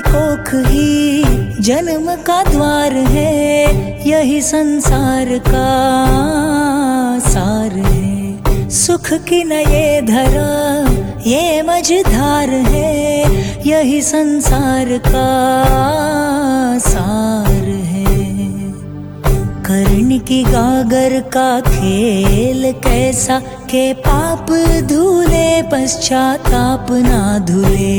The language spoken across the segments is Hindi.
कोख ही जन्म का द्वार है, यही संसार का सार है। सुख की न ये धरा ये मझधार है, यही संसार का सार है। कर्ण की गागर का खेल कैसा के पाप धुले पश्चाताप ना धुले।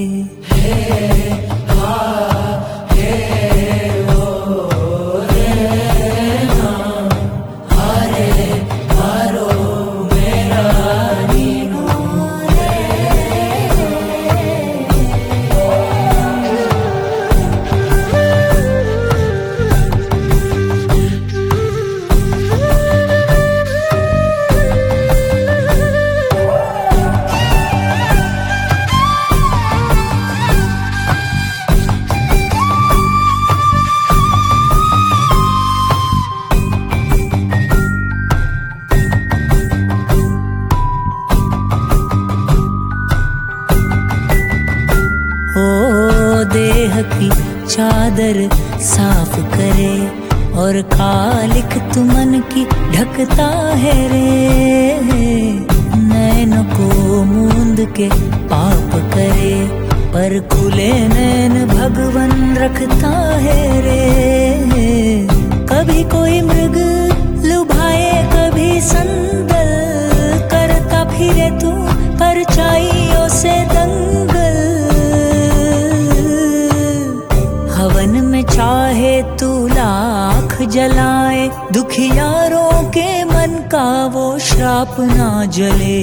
देह की चादर साफ करे और कालिक तुमन की ढकता है रे। नैन को मूंद के पाप करे पर खुले नैन भगवन रखता है रे। कभी कोई मृग लुभाए कभी संदल, करता फिरे तू परछाइयों से दंगल। हवन में चाहे तू लाख जलाए, दुखियारों के मन का वो श्राप ना जले।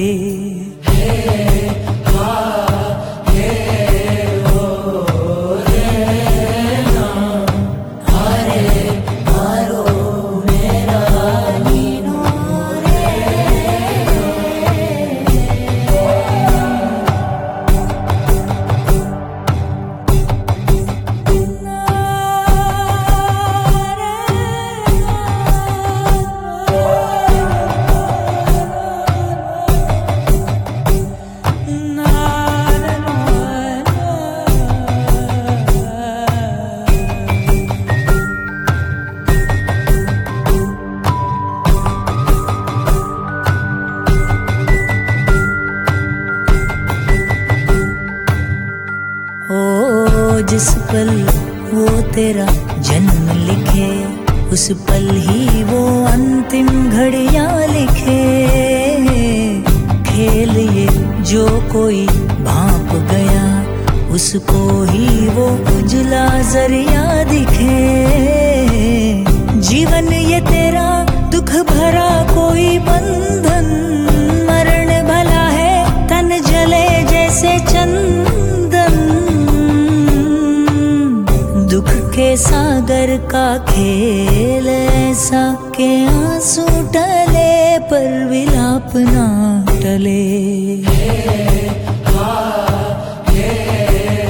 जिस पल वो तेरा जन्म लिखे, उस पल ही वो अंतिम घड़ियां लिखे। खेल ये जो कोई भांप गया, उसको ही वो उजला जरिया दिखे। जीवन ये तेरा दुख भरा कोई बंधन, मरण भला है तन जले जैसे चंदन। दुख के सागर का खेल ऐसा के आंसू टले पर विलाप ना टले।